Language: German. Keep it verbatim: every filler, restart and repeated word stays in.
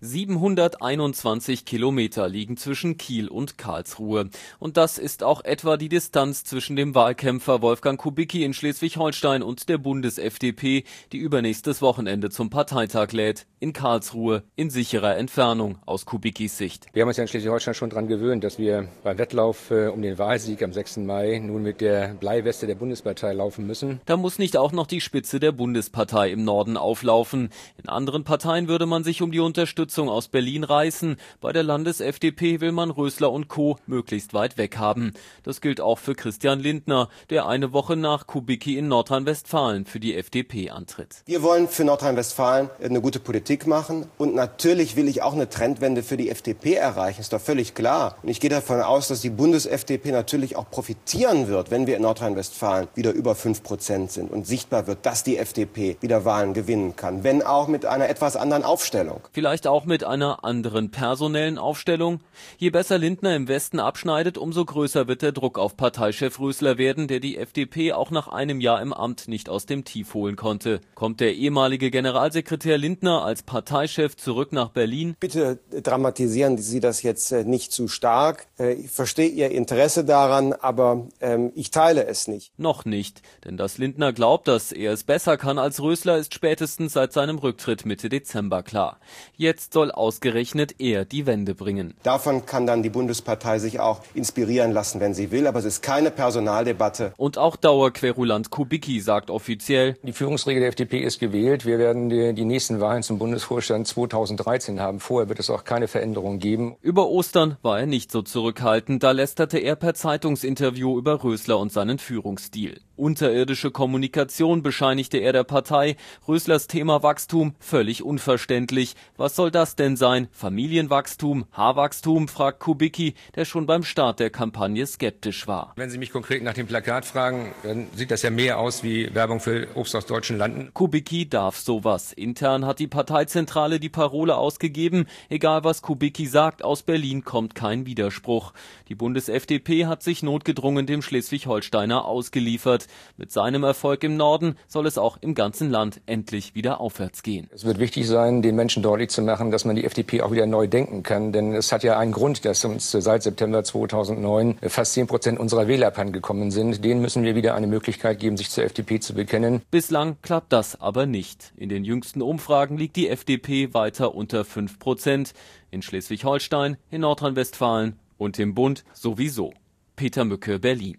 siebenhunderteinundzwanzig Kilometer liegen zwischen Kiel und Karlsruhe. Und das ist auch etwa die Distanz zwischen dem Wahlkämpfer Wolfgang Kubicki in Schleswig-Holstein und der Bundes-F D P, die übernächstes Wochenende zum Parteitag lädt. In Karlsruhe, in sicherer Entfernung aus Kubickis Sicht. Wir haben uns ja in Schleswig-Holstein schon daran gewöhnt, dass wir beim Wettlauf äh, um den Wahlsieg am sechsten Mai nun mit der Bleiweste der Bundespartei laufen müssen. Da muss nicht auch noch die Spitze der Bundespartei im Norden auflaufen. In anderen Parteien würde man sich um die Unterstützung aus Berlin reißen. Bei der Landes-F D P will man Rösler und Co. möglichst weit weg haben. Das gilt auch für Christian Lindner, der eine Woche nach Kubicki in Nordrhein-Westfalen für die F D P antritt. Wir wollen für Nordrhein-Westfalen eine gute Politik machen. Und natürlich will ich auch eine Trendwende für die F D P erreichen. Ist doch völlig klar. Und ich gehe davon aus, dass die Bundes-F D P natürlich auch profitieren wird, wenn wir in Nordrhein-Westfalen wieder über fünf Prozent sind und sichtbar wird, dass die F D P wieder Wahlen gewinnen kann. Wenn auch mit einer etwas anderen Aufstellung. Vielleicht auch mit einer anderen personellen Aufstellung. Je besser Lindner im Westen abschneidet, umso größer wird der Druck auf Parteichef Rösler werden, der die F D P auch nach einem Jahr im Amt nicht aus dem Tief holen konnte. Kommt der ehemalige Generalsekretär Lindner als Parteichef zurück nach Berlin? Bitte dramatisieren Sie das jetzt nicht zu stark. Ich verstehe Ihr Interesse daran, aber ähm, ich teile es nicht. Noch nicht, denn dass Lindner glaubt, dass er es besser kann als Rösler, ist spätestens seit seinem Rücktritt Mitte Dezember klar. Jetzt soll ausgerechnet er die Wende bringen. Davon kann dann die Bundespartei sich auch inspirieren lassen, wenn sie will, aber es ist keine Personaldebatte. Und auch Dauerquerulant Kubicki sagt offiziell: Die Führungsriege der F D P ist gewählt. Wir werden die, die nächsten Wahlen zum Bundesvorstand zweitausenddreizehn haben. Vorher wird es auch keine Veränderung geben. Über Ostern war er nicht so zurückhaltend. Da lästerte er per Zeitungsinterview über Rösler und seinen Führungsstil. Unterirdische Kommunikation bescheinigte er der Partei. Röslers Thema Wachstum völlig unverständlich. Was soll das denn sein? Familienwachstum, Haarwachstum, fragt Kubicki, der schon beim Start der Kampagne skeptisch war. Wenn Sie mich konkret nach dem Plakat fragen, dann sieht das ja mehr aus wie Werbung für Obst aus deutschen Landen. Kubicki darf sowas. Intern hat die Parteizentrale die Parole ausgegeben. Egal was Kubicki sagt, aus Berlin kommt kein Widerspruch. Die Bundes-F D P hat sich notgedrungen dem Schleswig-Holsteiner ausgeliefert. Mit seinem Erfolg im Norden soll es auch im ganzen Land endlich wieder aufwärts gehen. Es wird wichtig sein, den Menschen deutlich zu machen, dass man die F D P auch wieder neu denken kann. Denn es hat ja einen Grund, dass uns seit September zweitausendneun fast zehn Prozent unserer Wähler abhandengekommen sind. Denen müssen wir wieder eine Möglichkeit geben, sich zur F D P zu bekennen. Bislang klappt das aber nicht. In den jüngsten Umfragen liegt die F D P weiter unter fünf Prozent. In Schleswig-Holstein, in Nordrhein-Westfalen und im Bund sowieso. Peter Mücke, Berlin.